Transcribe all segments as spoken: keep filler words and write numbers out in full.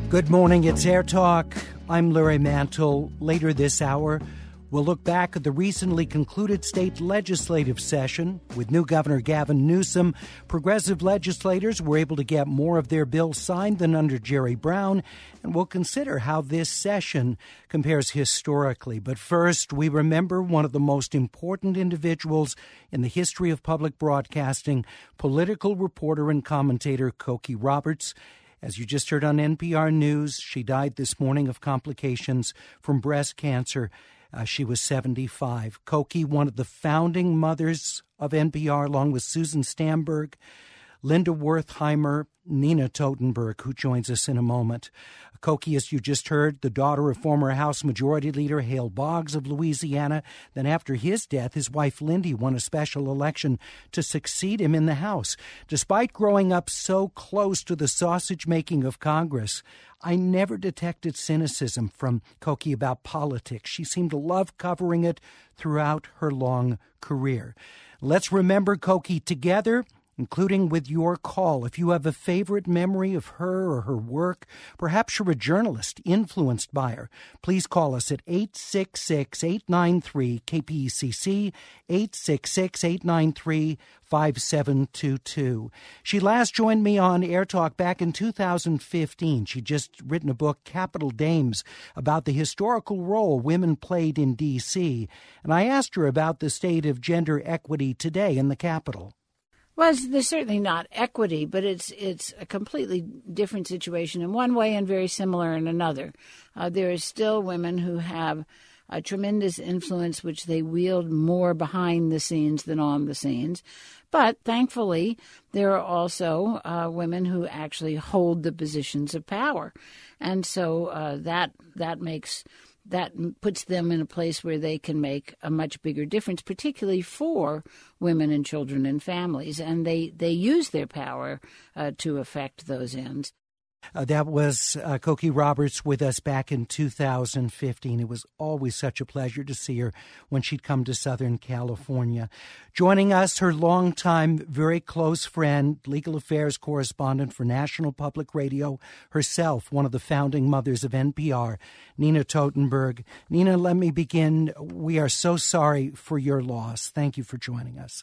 Good morning, it's Air Talk. I'm Larry Mantle. Later this hour, we'll look back at the recently concluded state legislative session. With new Governor Gavin Newsom, progressive legislators were able to get more of their bills signed than under Jerry Brown, and we'll consider how this session compares historically. But first, we remember one of the most important individuals in the history of public broadcasting, political reporter and commentator Cokie Roberts. As you just heard on N P R News, she died this morning of complications from breast cancer. Uh, she was seventy-five. Cokie, one of the founding mothers of N P R, along with Susan Stamberg, Linda Wertheimer, Nina Totenberg, who joins us in a moment. Cokie, as you just heard, the daughter of former House Majority Leader Hale Boggs of Louisiana. Then after his death, his wife Lindy won a special election to succeed him in the House. Despite growing up so close to the sausage-making of Congress, I never detected cynicism from Cokie about politics. She seemed to love covering it throughout her long career. Let's remember Cokie together, including with your call. If you have a favorite memory of her or her work, perhaps you're a journalist influenced by her, please call us at eight six six, eight nine three, K P E C C, eight six six, eight nine three, five seven two two. She last joined me on Air Talk back in two thousand fifteen. She'd just written a book, Capital Dames, about the historical role women played in D C, and I asked her about the state of gender equity today in the Capitol. Well, there's certainly not equity, but it's it's a completely different situation in one way and very similar in another. Uh, there are still women who have a tremendous influence, which they wield more behind the scenes than on the scenes. But thankfully, there are also uh, women who actually hold the positions of power. And so uh, that that makes... that puts them in a place where they can make a much bigger difference, particularly for women and children and families. And they, they use their power uh, to affect those ends. Uh, that was uh, Cokie Roberts with us back in two thousand fifteen. It was always such a pleasure to see her when she'd come to Southern California. Joining us, her longtime, very close friend, legal affairs correspondent for National Public Radio, herself, one of the founding mothers of N P R, Nina Totenberg. Nina, let me begin. We are so sorry for your loss. Thank you for joining us.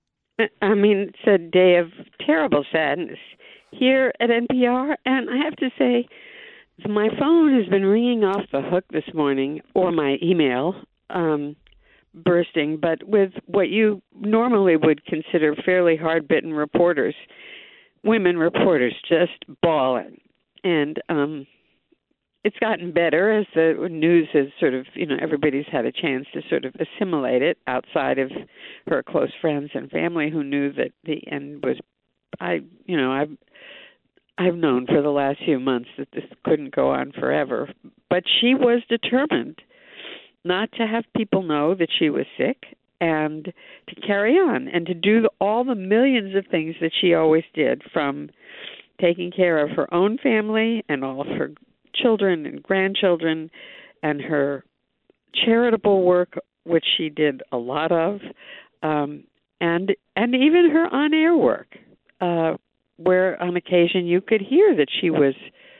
I mean, it's a day of terrible sadness here at N P R, and I have to say, my phone has been ringing off the hook this morning, or my email um, bursting, but with what you normally would consider fairly hard-bitten reporters, women reporters just bawling. And um, it's gotten better as the news has sort of, you know, everybody's had a chance to sort of assimilate it outside of her close friends and family who knew that the end was, I, you know, I've, I've known for the last few months that this couldn't go on forever. But she was determined not to have people know that she was sick and to carry on and to do all the millions of things that she always did, from taking care of her own family and all of her children and grandchildren and her charitable work, which she did a lot of, um, and and even her on-air work, uh, where on occasion you could hear that she was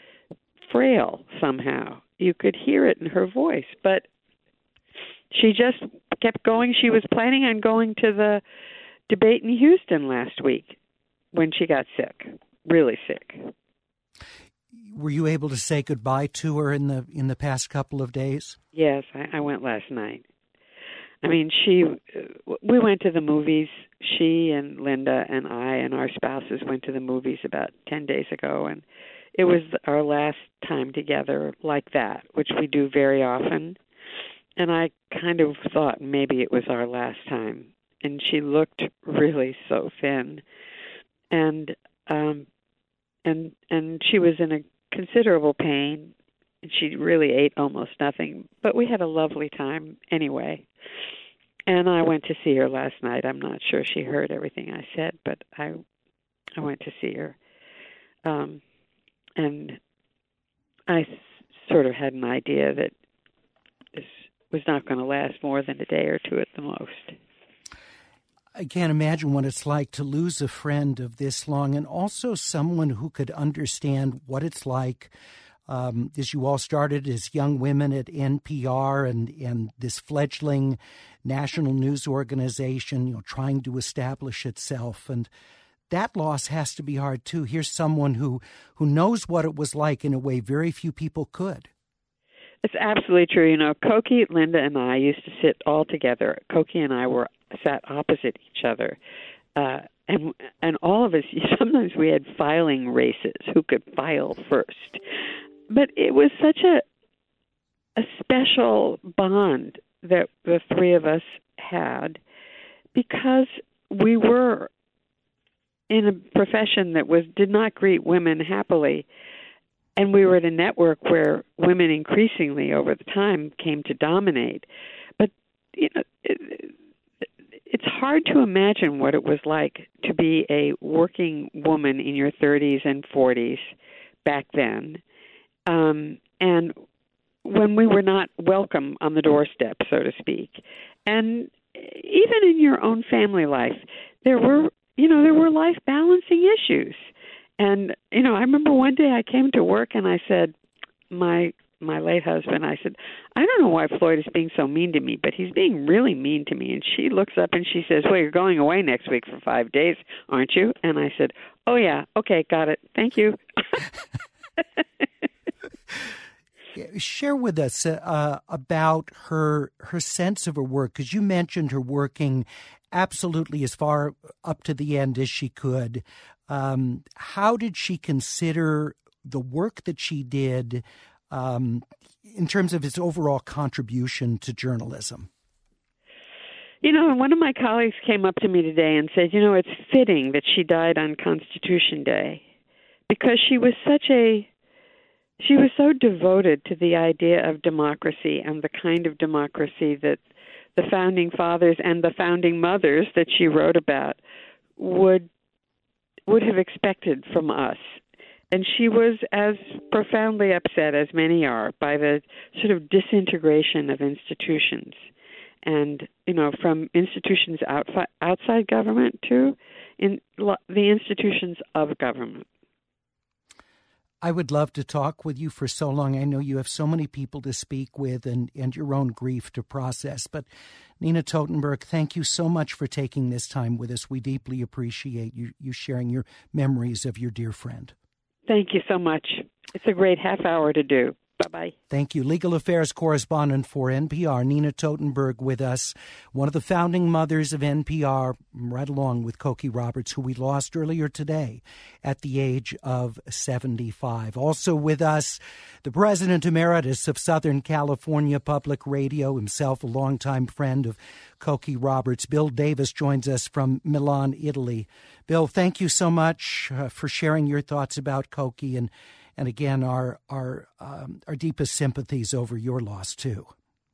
frail somehow. You could hear it in her voice, but she just kept going. She was planning on going to the debate in Houston last week when she got sick, really sick. Were you able to say goodbye to her in the in the past couple of days? Yes, I, I went last night. I mean, she. We went to the movies. She and Linda and I and our spouses went to the movies about ten days ago, and it was our last time together like that, which we do very often. And I kind of thought maybe it was our last time. And she looked really so thin, and um, and and she was in a considerable pain. She really ate almost nothing, but we had a lovely time anyway. And I went to see her last night. I'm not sure she heard everything I said, but I I went to see her. Um, and I s- sort of had an idea that this was not going to last more than a day or two at the most. I can't imagine what it's like to lose a friend of this long, and also someone who could understand what it's like Um, as you all started as young women at N P R and, and this fledgling national news organization, you know, trying to establish itself. And that loss has to be hard, too. Here's someone who, who knows what it was like in a way very few people could. It's absolutely true. You know, Cokie, Linda, and I used to sit all together. Cokie and I were sat opposite each other. Uh, and and all of us, sometimes we had filing races, who could file first. But it was such a a special bond that the three of us had because we were in a profession that was did not greet women happily. And we were at a network where women increasingly over the time came to dominate. But, you know, it, it's hard to imagine what it was like to be a working woman in your thirties and forties back then. Um, and when we were not welcome on the doorstep, so to speak. And even in your own family life, there were, you know, there were life balancing issues. And, you know, I remember one day I came to work and I said, my my late husband, I said, I don't know why Floyd is being so mean to me, but he's being really mean to me. And she looks up and she says, well, you're going away next week for five days, aren't you? And I said, oh, yeah, okay, got it. Thank you. Share with us uh, about her her sense of her work, because you mentioned her working absolutely as far up to the end as she could. Um, how did she consider the work that she did um, in terms of its overall contribution to journalism? You know, one of my colleagues came up to me today and said, you know, it's fitting that she died on Constitution Day because she was such a She was so devoted to the idea of democracy and the kind of democracy that the founding fathers and the founding mothers that she wrote about would would have expected from us. And she was as profoundly upset as many are by the sort of disintegration of institutions. And, you know, from institutions outside, outside government to in the institutions of government. I would love to talk with you for so long. I know you have so many people to speak with and, and your own grief to process. But Nina Totenberg, thank you so much for taking this time with us. We deeply appreciate you, you sharing your memories of your dear friend. Thank you so much. It's a great half hour to do. Bye-bye. Thank you. Legal affairs correspondent for N P R, Nina Totenberg, with us, one of the founding mothers of N P R, right along with Cokie Roberts, who we lost earlier today at the age of seventy-five. Also with us, the president emeritus of Southern California Public Radio, himself a longtime friend of Cokie Roberts. Bill Davis joins us from Milan, Italy. Bill, thank you so much uh, for sharing your thoughts about Cokie, and And again, our our um, our deepest sympathies over your loss too.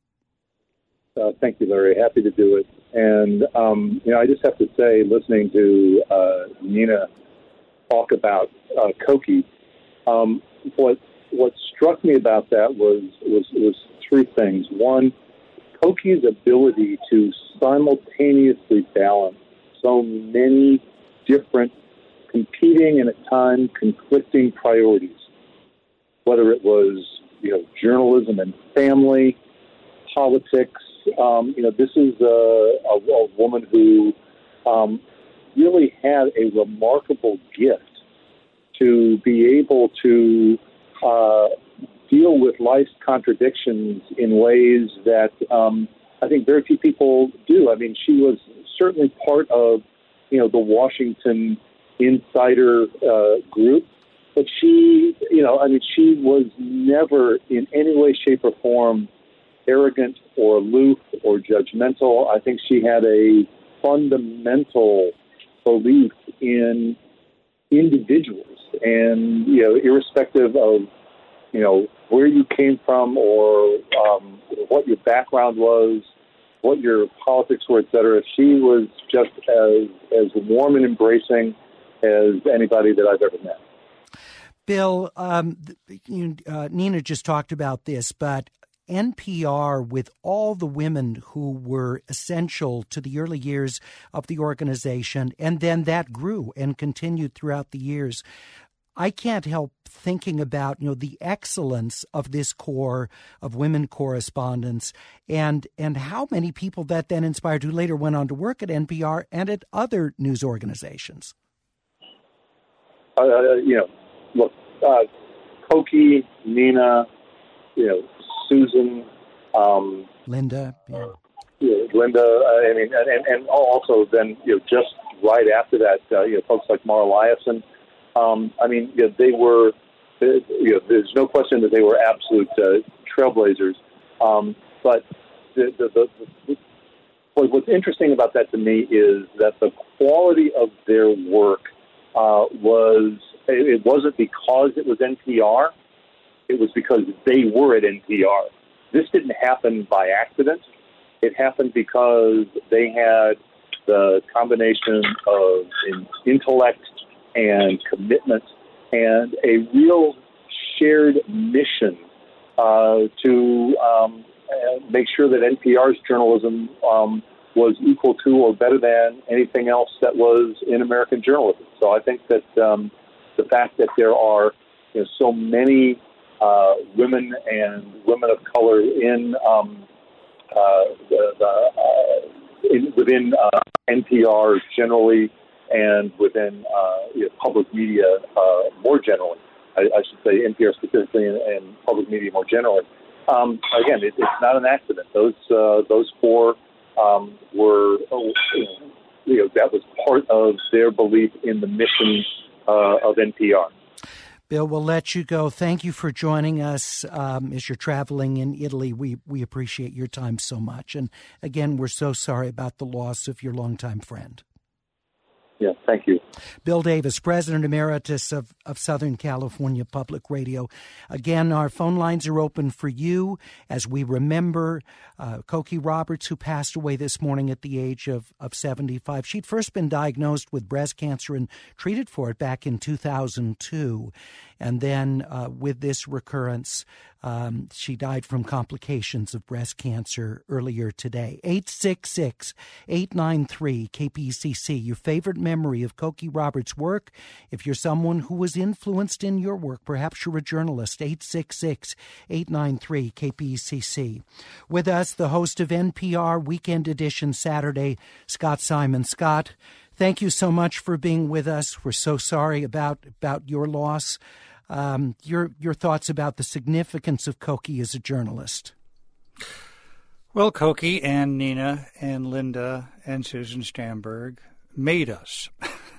Uh, thank you, Larry. Happy to do it. And um, you know, I just have to say, listening to uh, Nina talk about uh, Cokie, um, what what struck me about that was was was three things. One, Cokie's ability to simultaneously balance so many different, competing and at times conflicting priorities. Whether it was, you know, journalism and family, politics, um, you know, this is a, a, a woman who um, really had a remarkable gift to be able to uh, deal with life's contradictions in ways that um, I think very few people do. I mean, she was certainly part of, you know, the Washington insider uh, group. But she, you know, I mean, she was never in any way, shape, or form arrogant or aloof or judgmental. I think she had a fundamental belief in individuals and, you know, irrespective of, you know, where you came from or um, what your background was, what your politics were, et cetera. She was just as, as warm and embracing as anybody that I've ever met. Bill, um, you, uh, Nina just talked about this, but N P R, with all the women who were essential to the early years of the organization, and then that grew and continued throughout the years, I can't help thinking about, you know, the excellence of this corps of women correspondents and and how many people that then inspired, who later went on to work at N P R and at other news organizations. Uh, you know, look, uh, Cokie, Nina, you know, Susan, um, Linda, yeah. you know, Linda. Uh, I mean, and, and and also then, you know, just right after that, uh, you know, folks like Mara Liasson. Um, I mean, you know, they were. You know, there's no question that they were absolute uh, trailblazers. Um, but the, the, the, the, what's interesting about that to me is that the quality of their work uh, was, it wasn't because it was N P R, it was because they were at N P R. This didn't happen by accident. It happened because they had the combination of intellect and commitment and a real shared mission uh, to um, make sure that N P R's journalism um, was equal to or better than anything else that was in American journalism. So I think that um, the fact that there are, you know, so many uh, women and women of color in, um, uh, the, the, uh, in within uh, N P R generally, and within uh, you know, public media uh, more generally, I, I should say N P R specifically, and, and public media more generally. Um, again, it, it's not an accident. Those uh, those four um, were, you know, you know, that was part of their belief in the mission uh, of N P R. Bill, we'll let you go. Thank you for joining us um, as you're traveling in Italy. We we appreciate your time so much. And again, we're so sorry about the loss of your longtime friend. Yeah, thank you. Bill Davis, President Emeritus of, of Southern California Public Radio. Again, our phone lines are open for you as we remember uh, Cokie Roberts, who passed away this morning at the age of, of seventy-five. She'd first been diagnosed with breast cancer and treated for it back in two thousand two. And then uh, with this recurrence, um, she died from complications of breast cancer earlier today. eight six six, eight nine three, K P C C, your favorite memory of Cokie Roberts' work. If you're someone who was influenced in your work, perhaps you're a journalist, eight six six, eight nine three, K P C C. With us, the host of N P R Weekend Edition Saturday, Scott Simon. Scott, thank you so much for being with us. We're so sorry about, about your loss. Um, your your thoughts about the significance of Cokie as a journalist. Well, Cokie and Nina and Linda and Susan Stamberg made us.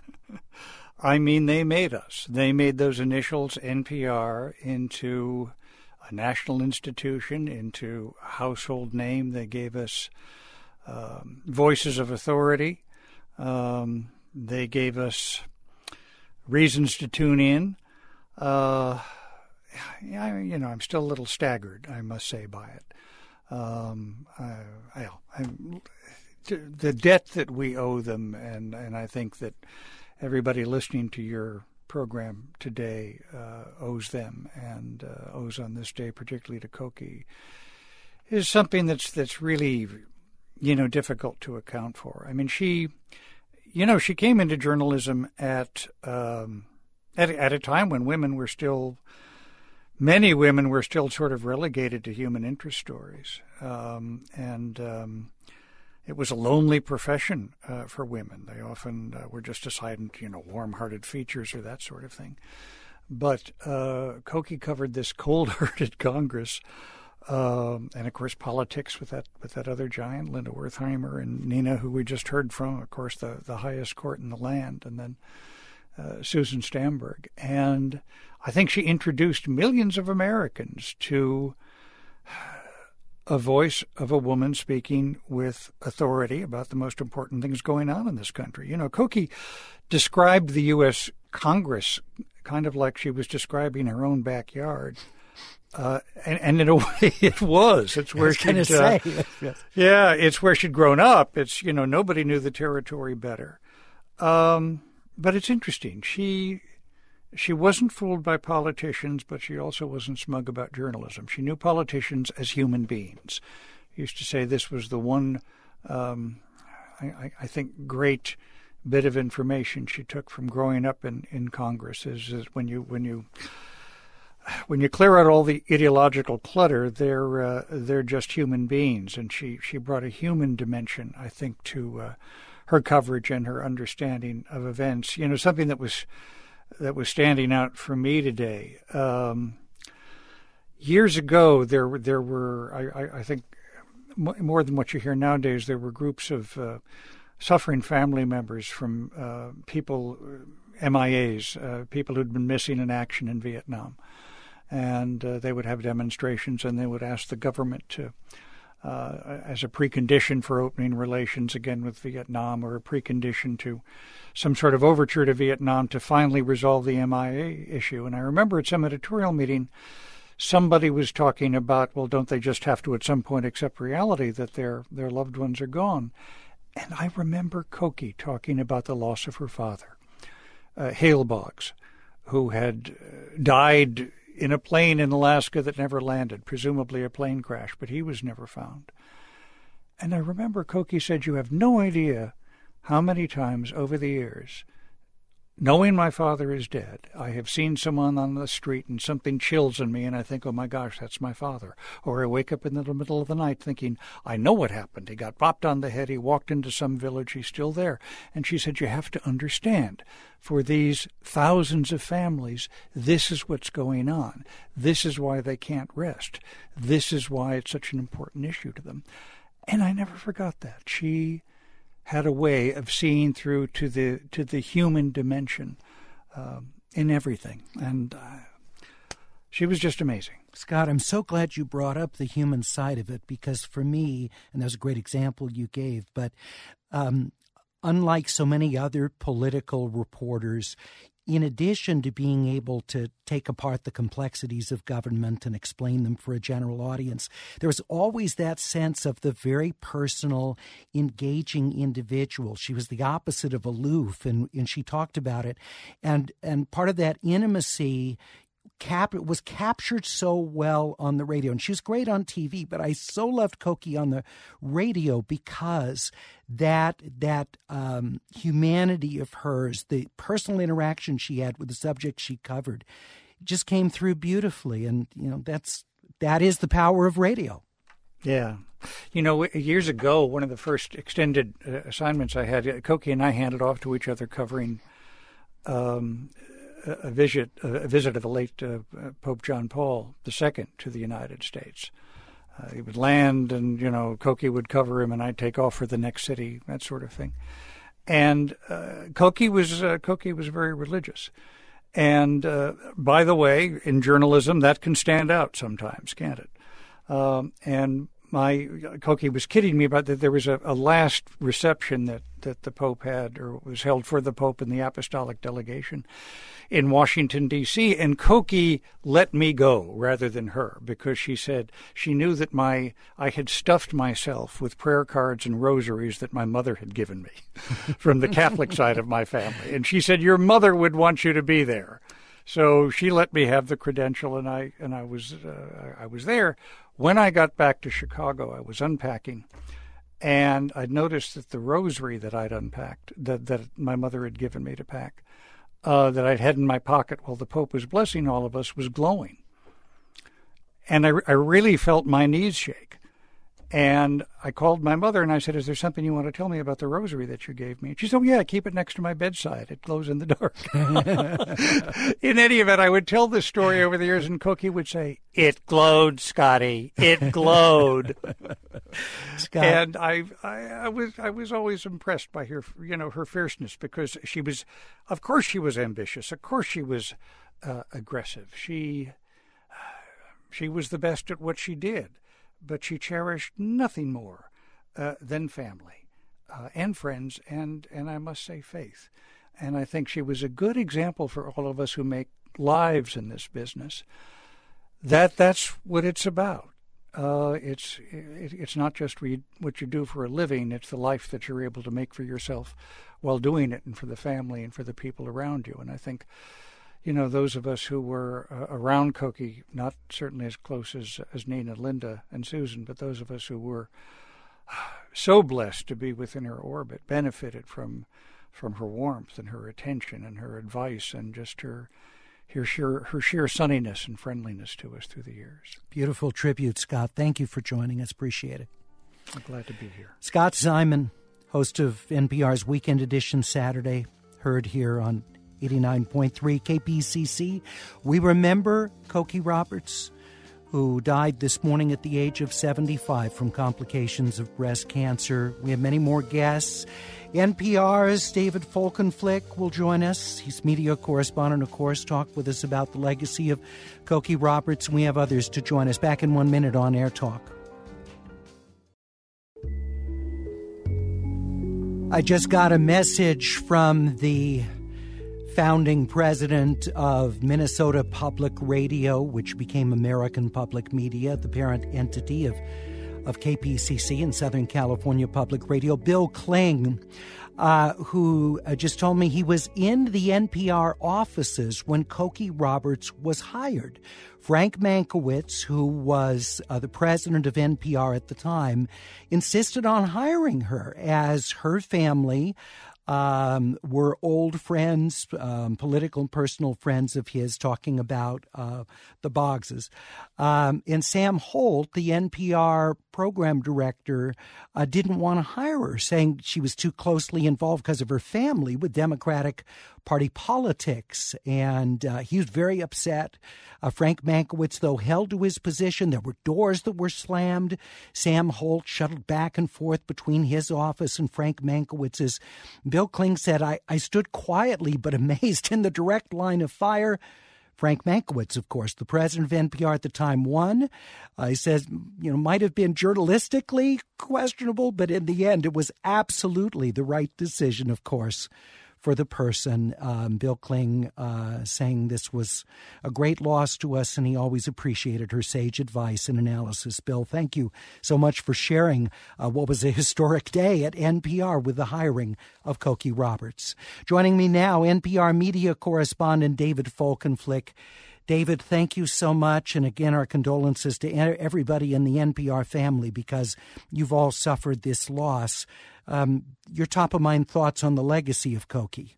I mean, they made us. They made those initials N P R into a national institution, into a household name. They gave us um, voices of authority. Um, they gave us reasons to tune in. Uh, I, you know, I'm still a little staggered, I must say, by it. Um, I, I, I'm, the debt that we owe them, and, and I think that everybody listening to your program today uh, owes them, and uh, owes on this day, particularly to Cokie, is something that's that's really, you know, difficult to account for. I mean, she, you know, she came into journalism at. Um, At, at a time when women were still, many women were still sort of relegated to human interest stories. Um, and um, it was a lonely profession uh, for women. They often uh, were just assigned, you know, warm-hearted features or that sort of thing. But uh, Cokie covered this cold-hearted Congress, um, and, of course, politics with that with that other giant, Linda Wertheimer, and Nina, who we just heard from, of course, the, the highest court in the land, and then Uh, Susan Stamberg. And I think she introduced millions of Americans to a voice of a woman speaking with authority about the most important things going on in this country. You know, Cokie described the U S Congress kind of like she was describing her own backyard. Uh, and, and in a way, it was. It's where she'd, uh, say. yeah, it's where she'd grown up. It's, you know, nobody knew the territory better. Um, But it's interesting. She she wasn't fooled by politicians, but she also wasn't smug about journalism. She knew politicians as human beings. She used to say this was the one, um, I, I think, great bit of information she took from growing up in, in Congress is, is when you when you when you clear out all the ideological clutter, they're uh, they're just human beings, and she, she brought a human dimension, I think, to uh, her coverage and her understanding of events. You know, something that was that was standing out for me today. Um, years ago, there there were I, I, I think more than what you hear nowadays. There were groups of uh, suffering family members from uh, people, M I As, uh, people who'd been missing in action in Vietnam. And uh, they would have demonstrations, and they would ask the government to, uh, as a precondition for opening relations again with Vietnam, or a precondition to some sort of overture to Vietnam, to finally resolve the M I A issue. And I remember at some editorial meeting, somebody was talking about, well, don't they just have to at some point accept reality that their their loved ones are gone? And I remember Cokie talking about the loss of her father, uh, Hale Boggs, who had died in a plane in Alaska that never landed, presumably a plane crash, but he was never found. And I remember Cokie said, you have no idea how many times over the years, knowing my father is dead, I have seen someone on the street and something chills in me and I think, oh my gosh, that's my father. Or I wake up in the middle of the night thinking, I know what happened. He got bopped on the head. He walked into some village. He's still there. And she said, you have to understand, for these thousands of families, this is what's going on. This is why they can't rest. This is why it's such an important issue to them. And I never forgot that. She had a way of seeing through to the to the human dimension um, in everything, and uh, she was just amazing. Scott, I'm so glad you brought up the human side of it, because for me, and that was a great example you gave, but um, unlike so many other political reporters, in addition to being able to take apart the complexities of government and explain them for a general audience, there was always that sense of the very personal, engaging individual. She was the opposite of aloof, and, and she talked about it. And, and part of that intimacy Cap was captured so well on the radio, and she was great on T V. But I so loved Cokie on the radio because that that um, humanity of hers, the personal interaction she had with the subject she covered, just came through beautifully. And you know, that's that is the power of radio. Yeah. You know, years ago, one of the first extended uh, assignments I had, Cokie and I handed off to each other covering um, a visit, a visit of the late uh, Pope John Paul the Second to the United States. Uh, he would land, and you know, Cokie would cover him, and I'd take off for the next city, that sort of thing. And uh, Cokie was uh, Cokie was very religious. And uh, by the way, in journalism, that can stand out sometimes, can't it? Um, and my Cokie was kidding me about that. There was a, a last reception that, that the Pope had, or was held for the Pope and the apostolic delegation in Washington, D C, and Cokie let me go rather than her, because she said she knew that my I had stuffed myself with prayer cards and rosaries that my mother had given me from the Catholic side of my family. And she said, your mother would want you to be there. So she let me have the credential, and I and I was uh, I was there. When I got back to Chicago, I was unpacking, and I noticed that the rosary that I'd unpacked, that, that my mother had given me to pack, uh, that I'd had in my pocket while the Pope was blessing all of us, was glowing. And I, I really felt my knees shake. And I called my mother and I said, is there something you want to tell me about the rosary that you gave me? And she said, oh, yeah, keep it next to my bedside. It glows in the dark. In any event, I would tell this story over the years, and Cokie would say, it glowed, Scotty. It glowed. Scott. And I, I, I was I was always impressed by her, you know, her fierceness, because she was, of course she was ambitious. Of course she was uh, aggressive. She, she was the best at what she did. But she cherished nothing more uh, than family uh, and friends and, and I must say, faith. And I think she was a good example for all of us who make lives in this business. That that's what it's about. Uh, it's it, it's not just read what you do for a living. It's the life that you're able to make for yourself while doing it, and for the family and for the people around you. And I think, you know, those of us who were uh, around Cokie, not certainly as close as, as Nina, Linda, and Susan, but those of us who were so blessed to be within her orbit, benefited from from her warmth and her attention and her advice and just her her sheer, her sheer sunniness and friendliness to us through the years. Beautiful tribute, Scott. Thank you for joining us. Appreciate it. I'm glad to be here. Scott Simon, host of N P R's Weekend Edition Saturday, heard here on eighty-nine point three K P C C. We remember Cokie Roberts, who died this morning at the age of seventy-five from complications of breast cancer. We have many more guests. N P R's David Folkenflik will join us. He's media correspondent, of course, talk with us about the legacy of Cokie Roberts. And we have others to join us. Back in one minute on Air Talk. I just got a message from the founding president of Minnesota Public Radio, which became American Public Media, the parent entity of, of K P C C in Southern California Public Radio, Bill Kling, uh, who uh, just told me he was in the N P R offices when Cokie Roberts was hired. Frank Mankiewicz, who was uh, the president of N P R at the time, insisted on hiring her as her family Um, were old friends, um, political and personal friends of his, talking about uh, the Boggses. Um, and Sam Holt, the N P R program director, uh, didn't want to hire her, saying she was too closely involved because of her family with Democratic Party politics. And uh, he was very upset. Uh, Frank Mankiewicz, though, held to his position. There were doors that were slammed. Sam Holt shuttled back and forth between his office and Frank Mankiewicz's. Bill Kling said, I, I stood quietly but amazed in the direct line of fire. Frank Mankiewicz, of course, the president of N P R at the time, won. Uh, he says, you know, might have been journalistically questionable, but in the end, it was absolutely the right decision, of course, for the person. Um, Bill Kling uh, saying this was a great loss to us, and he always appreciated her sage advice and analysis. Bill, thank you so much for sharing uh, what was a historic day at N P R with the hiring of Cokie Roberts. Joining me now, N P R media correspondent David Folkenflik. David, thank you so much. And again, our condolences to everybody in the N P R family because you've all suffered this loss. Um, your top-of-mind thoughts on the legacy of Cokie?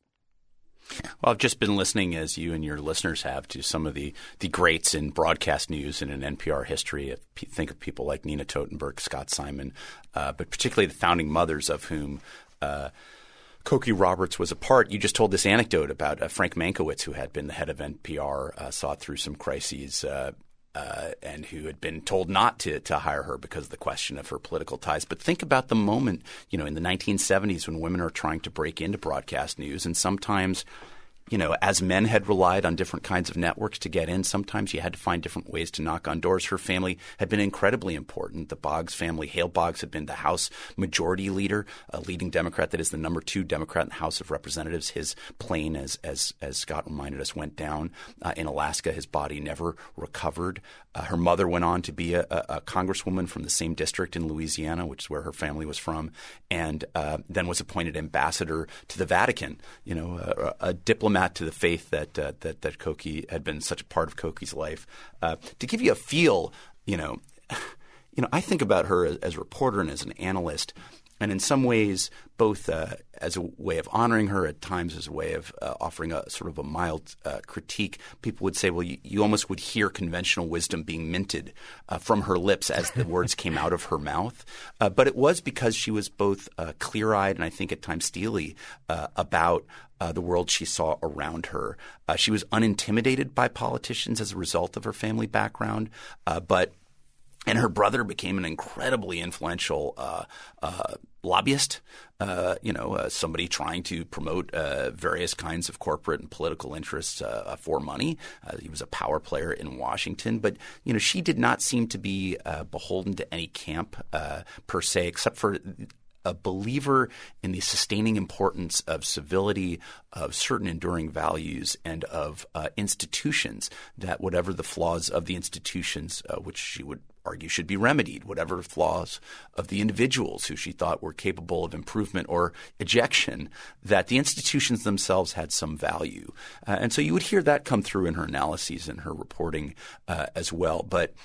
Well, I've just been listening, as you and your listeners have, to some of the, the greats in broadcast news and in N P R history. Think of people like Nina Totenberg, Scott Simon, uh, but particularly the founding mothers of whom uh, Cokie Roberts was a part. You just told this anecdote about uh, Frank Mankiewicz, who had been the head of N P R, uh, saw through some crises uh, uh, and who had been told not to, to hire her because of the question of her political ties. But think about the moment, you know, in the nineteen seventies when women are trying to break into broadcast news, and sometimes – you know, as men had relied on different kinds of networks to get in, sometimes you had to find different ways to knock on doors. Her family had been incredibly important. The Boggs family, Hale Boggs, had been the House Majority Leader, a leading Democrat that is the number two Democrat in the House of Representatives. His plane, as as, as Scott reminded us, went down uh, in Alaska. His body never recovered. Uh, her mother went on to be a, a, a congresswoman from the same district in Louisiana, which is where her family was from, and uh, then was appointed ambassador to the Vatican, you know, a, a diplomat to the faith that uh, that that Cokie had been such a part of Cokie's life. Uh, to give you a feel, you know, you know, I think about her as, as a reporter and as an analyst, and in some ways, both uh, as a way of honoring her, at times as a way of uh, offering a sort of a mild uh, critique. People would say, well, you, you almost would hear conventional wisdom being minted uh, from her lips as the words came out of her mouth. Uh, but it was because she was both uh, clear-eyed and I think at times steely uh, about Uh, the world she saw around her. Uh, she was unintimidated by politicians as a result of her family background, uh, but and her brother became an incredibly influential uh, uh, lobbyist, uh, you know, uh, somebody trying to promote uh, various kinds of corporate and political interests uh, for money. Uh, he was a power player in Washington. But, you know, she did not seem to be uh, beholden to any camp uh, per se, except for a believer in the sustaining importance of civility, of certain enduring values, and of uh, institutions, that whatever the flaws of the institutions, uh, which she would argue should be remedied, whatever flaws of the individuals who she thought were capable of improvement or ejection, that the institutions themselves had some value. Uh, and so you would hear that come through in her analyses and her reporting uh, as well. But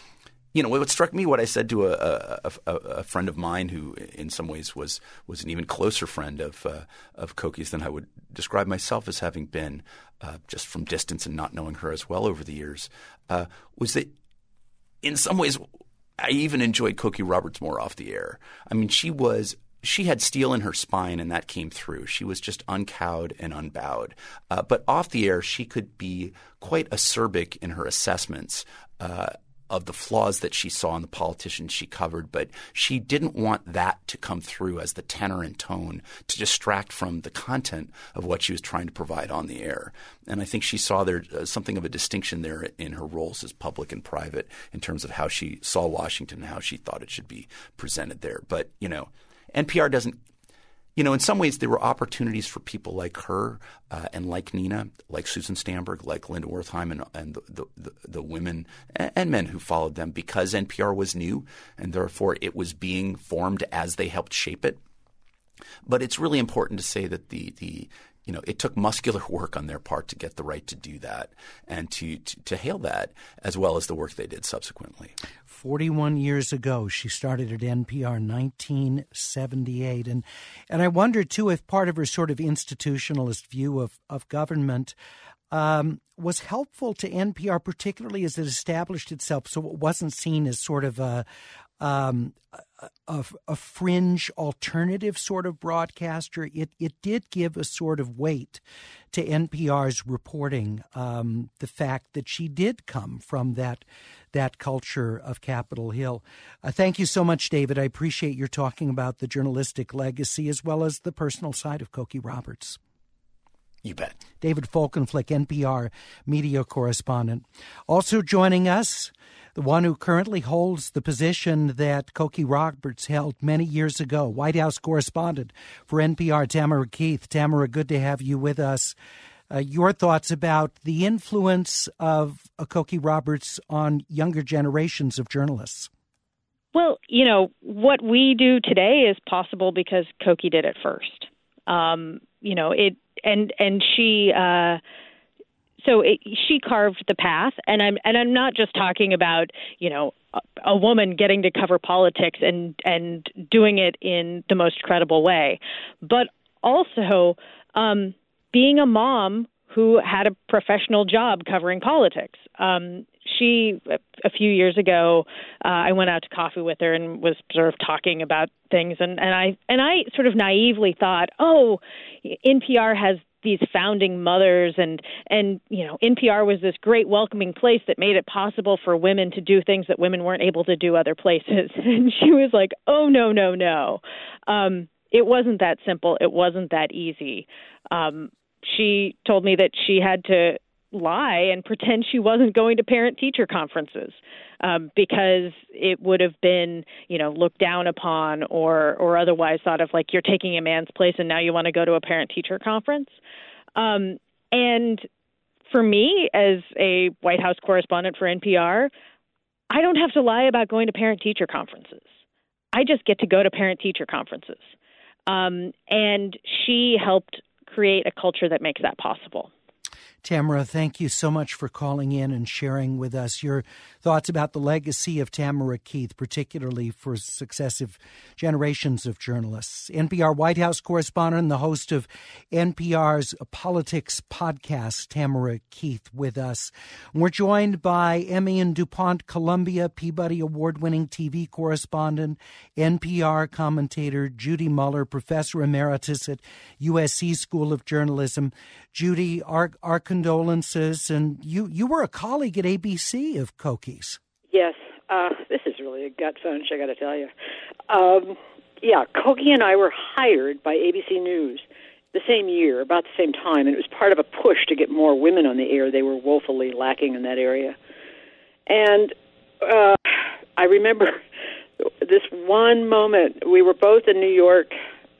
you know, what struck me, what I said to a, a, a, a friend of mine who in some ways was was an even closer friend of uh, of Coky's than I would describe myself as having been uh, just from distance and not knowing her as well over the years, uh, was that in some ways I even enjoyed Coky Roberts more off the air. I mean, she was – she had steel in her spine, and that came through. She was just uncowed and unbowed. Uh, but off the air, she could be quite acerbic in her assessments uh, of the flaws that she saw in the politicians she covered. But she didn't want that to come through as the tenor and tone to distract from the content of what she was trying to provide on the air. And I think she saw there uh, something of a distinction there in her roles as public and private in terms of how she saw Washington and how she thought it should be presented there. But, you know, N P R doesn't – you know, in some ways there were opportunities for people like her uh, and like Nina, like Susan Stamberg, like Linda Wertheim and, and the, the, the, the women and men who followed them because N P R was new and therefore it was being formed as they helped shape it. But it's really important to say that the the – you know, it took muscular work on their part to get the right to do that and to, to, to hail that as well as the work they did subsequently. forty-one years ago, she started at N P R, nineteen seventy-eight. And and I wonder, too, if part of her sort of institutionalist view of, of government um, was helpful to N P R, particularly as it established itself so it wasn't seen as sort of a Um, a, a fringe alternative sort of broadcaster. It it did give a sort of weight to N P R's reporting, um, the fact that she did come from that that culture of Capitol Hill. Uh, thank you so much, David. I appreciate your talking about the journalistic legacy as well as the personal side of Coky Roberts. You bet. David Folkenflik, N P R media correspondent. Also joining us, the one who currently holds the position that Coky Roberts held many years ago, White House correspondent for N P R, Tamara Keith. Tamara, good to have you with us. Uh, your thoughts about the influence of uh, Coky Roberts on younger generations of journalists? Well, you know, what we do today is possible because Coky did it first. Um, you know, it and and she. Uh, So it, she carved the path, and I'm and I'm not just talking about, you know, a, a woman getting to cover politics and and doing it in the most credible way, but also um, being a mom who had a professional job covering politics. Um, she, a few years ago, uh, I went out to coffee with her and was sort of talking about things, and, and I and I sort of naively thought, oh, N P R has these founding mothers and, and, you know, N P R was this great welcoming place that made it possible for women to do things that women weren't able to do other places. And she was like, oh, no, no, no. Um, it wasn't that simple. It wasn't that easy. Um, she told me that she had to lie and pretend she wasn't going to parent-teacher conferences um, because it would have been, you know, looked down upon or or otherwise thought of like you're taking a man's place and now you want to go to a parent-teacher conference. Um, and for me, as a White House correspondent for N P R, I don't have to lie about going to parent-teacher conferences. I just get to go to parent-teacher conferences. Um, and she helped create a culture that makes that possible. Tamara, thank you so much for calling in and sharing with us your thoughts about the legacy of Tamara Keith, particularly for successive generations of journalists. N P R White House correspondent and the host of N P R's Politics podcast, Tamara Keith, with us. We're joined by Emmy and DuPont Columbia Peabody Award-winning T V correspondent, N P R commentator Judy Muller, professor emeritus at U S C School of Journalism. Judy, our, our condolences, and you, you were a colleague at A B C of Coky's. Yes, uh, this is really a gut punch, I got to tell you. Um, yeah, Coky and I were hired by A B C News the same year, about the same time, and it was part of a push to get more women on the air. They were woefully lacking in that area. And uh, I remember this one moment. We were both in New York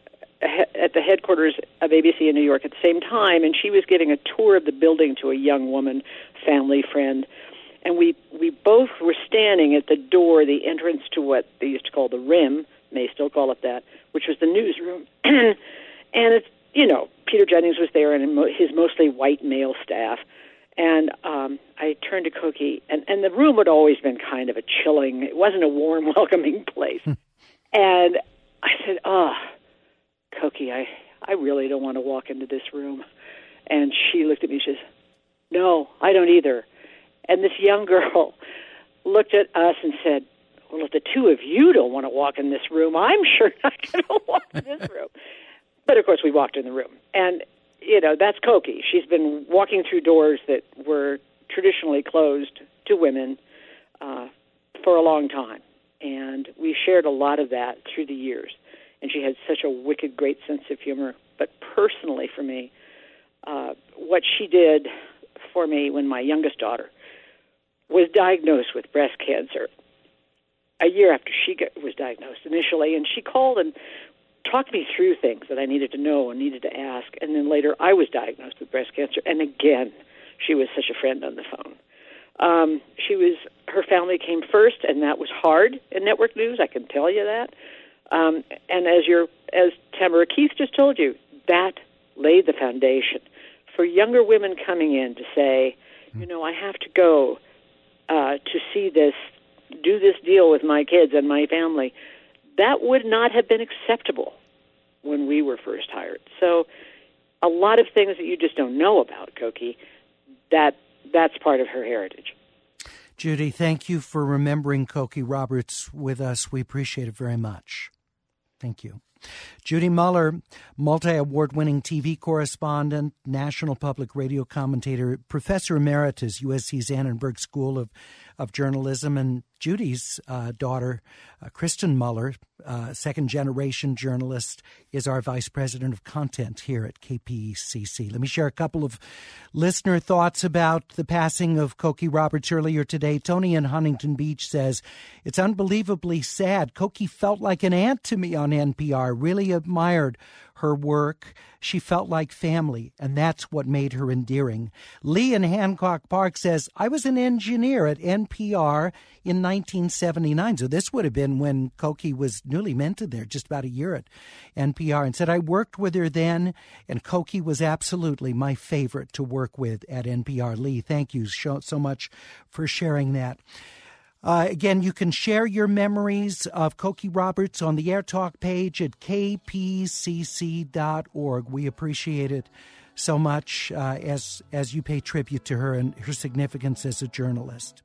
at the headquarters of A B C in New York at the same time, and she was giving a tour of the building to a young woman, family friend, and we, we both were standing at the door, the entrance to what they used to call the Rim, may still call it that, which was the newsroom. And it's, you know, Peter Jennings was there and his mostly white male staff, And um, I turned to Cokie, and, and the room had always been kind of a chilling, it wasn't a warm, welcoming place. And I said, oh, Cokie, I, I really don't want to walk into this room. And she looked at me, she says, no, I don't either. And this young girl looked at us and said, well, if the two of you don't want to walk in this room, I'm sure not going to walk in this room. But, of course, we walked in the room. And, you know, that's Cokie. She's been walking through doors that were traditionally closed to women uh, for a long time. And we shared a lot of that through the years. And she had such a wicked, great sense of humor. But personally for me, uh, what she did for me when my youngest daughter was diagnosed with breast cancer a year after she got, was diagnosed initially, and she called and talked me through things that I needed to know and needed to ask. And then later I was diagnosed with breast cancer, and again, she was such a friend on the phone. Um, she was, her family came first, and that was hard in network news, I can tell you that. Um, and as your, as Tamara Keith just told you, that laid the foundation for younger women coming in to say, you know, I have to go uh, to see this, do this deal with my kids and my family. That would not have been acceptable when we were first hired. So a lot of things that you just don't know about Cokie, that that's part of her heritage. Judy, thank you for remembering Cokie Roberts with us. We appreciate it very much. Thank you. Judy Muller, multi-award-winning T V correspondent, National Public Radio commentator, Professor Emeritus, U S C's Annenberg School of, of Journalism, and Judy's uh, daughter, uh, Kristen Muller, uh, second-generation journalist, is our Vice President of Content here at K P C C. Let me share a couple of listener thoughts about the passing of Cokie Roberts earlier today. Tony in Huntington Beach says, it's unbelievably sad. Cokie felt like an aunt to me on N P R. Really admired her work. She felt like family, and that's what made her endearing. Lee in Hancock Park says, I was an engineer at N P R in nineteen seventy-nine. So this would have been when Cokie was newly minted there, just about a year at N P R, and said, I worked with her then, and Cokie was absolutely my favorite to work with at N P R. Lee, thank you so much for sharing that. Uh, again, you can share your memories of Cokie Roberts on the Air Talk page at k p c c dot org. We appreciate it so much uh, as as you pay tribute to her and her significance as a journalist.